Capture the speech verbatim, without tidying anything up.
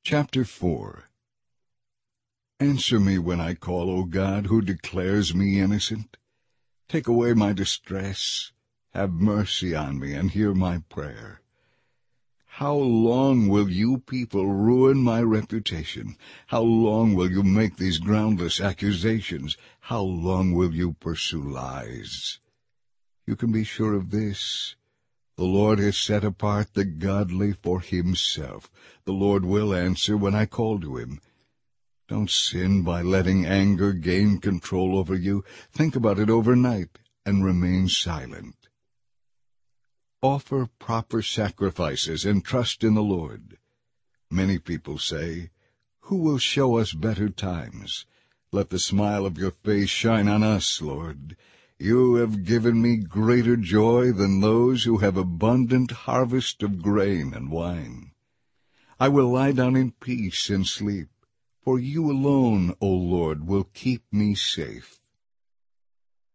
Chapter four. Answer me when I call, O God, who declares me innocent. Take away my distress. Have mercy on me, and hear my prayer. How long will you people ruin my reputation? How long will you make these groundless accusations? How long will you pursue lies? You can be sure of this. The Lord has set apart the godly for himself. The Lord will answer when I call to him. Don't sin by letting anger gain control over you. Think about it overnight and remain silent. Offer proper sacrifices and trust in the Lord. Many people say, "Who will show us better times?" Let the smile of your face shine on us, Lord. You have given me greater joy than those who have abundant harvest of grain and wine. I will lie down in peace and sleep, for you alone, O Lord, will keep me safe.